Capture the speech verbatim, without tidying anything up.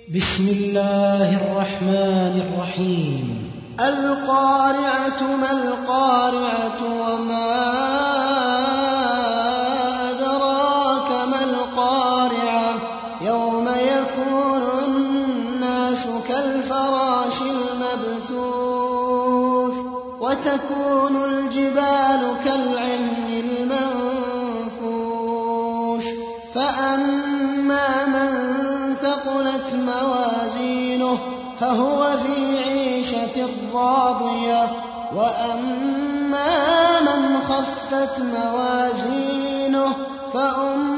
بسم الله الرحمن الرحيم. القارعة ما القارعة وما أدراك ما القارعة يوم يكون الناس كالفراش المبثوث وتكون الجبال كالعهن المنفوش فأما من ثقلت موازينه فهو في عيشة راضية وأما من خفت موازينه فأمه